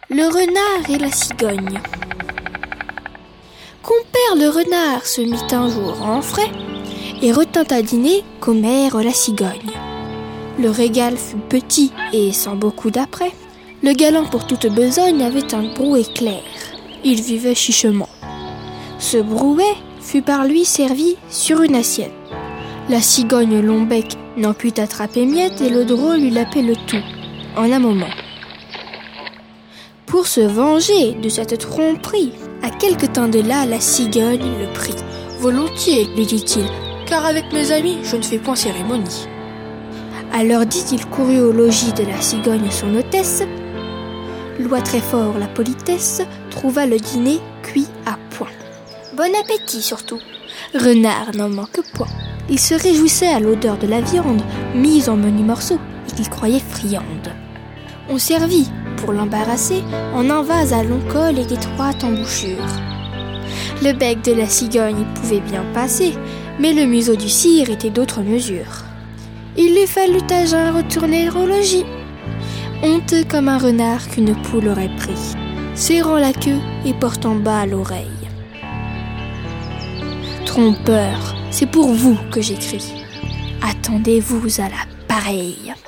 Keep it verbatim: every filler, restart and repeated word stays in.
Le renard et la cigogne. Compère le renard se mit un jour en frais et retint à dîner commère la cigogne. Le régal fut petit et sans beaucoup d'apprêt. Le galant pour toute besogne avait un brouet clair. Il vivait chichement. Ce brouet fut par lui servi sur une assiette. La cigogne long bec n'en put attraper miette et le drôle lui lapait le tout en un moment. Pour se venger de cette tromperie, à quelque temps de là, la cigogne le prit. « Volontiers, lui dit-il, car avec mes amis, je ne fais point cérémonie. » Alors dit-il courut au logis de la cigogne son hôtesse, loua très fort la politesse, trouva le dîner cuit à point. Bon appétit surtout. Renard n'en manque point. Il se réjouissait à l'odeur de la viande, mise en menus morceaux, et qu'il croyait friande. On servit, pour l'embarrasser, en un vase à long col et d'étroite embouchure. Le bec de la cigogne y pouvait bien passer, mais le museau du cire était d'autre mesure. Il lui fallut à jeun retourner au logis, honteux comme un renard qu'une poule aurait pris, serrant la queue et portant bas l'oreille. Trompeur, c'est pour vous que j'écris. Attendez-vous à la pareille.